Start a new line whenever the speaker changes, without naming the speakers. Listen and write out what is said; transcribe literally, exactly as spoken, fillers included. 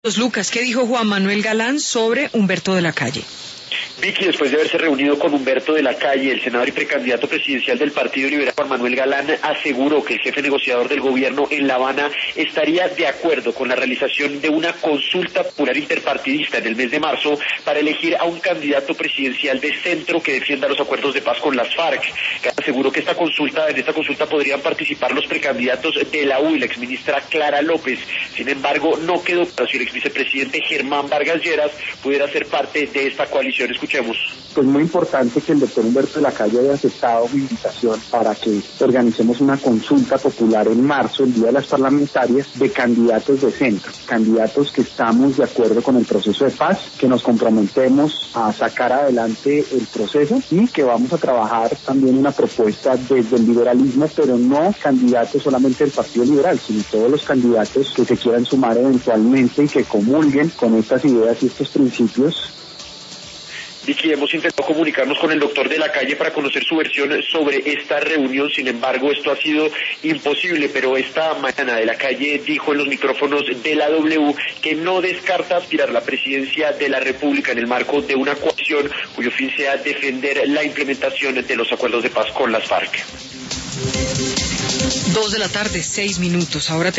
Lucas, ¿qué dijo Juan Manuel Galán sobre Humberto de la Calle?
Vicky, después de haberse reunido con Humberto de la Calle, el senador y precandidato presidencial del Partido Liberal, Juan Manuel Galán, aseguró que el jefe negociador del gobierno en La Habana estaría de acuerdo con la realización de una consulta popular interpartidista en el mes de marzo para elegir a un candidato presidencial de centro que defienda los acuerdos de paz con las FARC. Aseguró que esta consulta, en esta consulta podrían participar los precandidatos de la U y la exministra Clara López. Sin embargo, no quedó claro si el exvicepresidente Germán Vargas Lleras pudiera ser parte de esta coalición. Escuchemos.
Pues muy importante que el doctor Humberto de la Calle haya aceptado mi invitación para que organicemos una consulta popular en marzo, el día de las parlamentarias, de candidatos de centro, candidatos que estamos de acuerdo con el proceso de paz, que nos comprometemos a sacar adelante el proceso y que vamos a trabajar también una propuesta desde el liberalismo, pero no candidatos solamente del Partido Liberal, sino todos los candidatos que se quieran sumar eventualmente y que comulguen con estas ideas y estos principios.
Vicky, hemos intentado comunicarnos con el doctor de la Calle para conocer su versión sobre esta reunión, sin embargo esto ha sido imposible, pero esta mañana de la Calle dijo en los micrófonos de la W que no descarta aspirar a la presidencia de la República en el marco de una coalición cuyo fin sea defender la implementación de los acuerdos de paz con las FARC.
Dos de la tarde, seis minutos. Ahora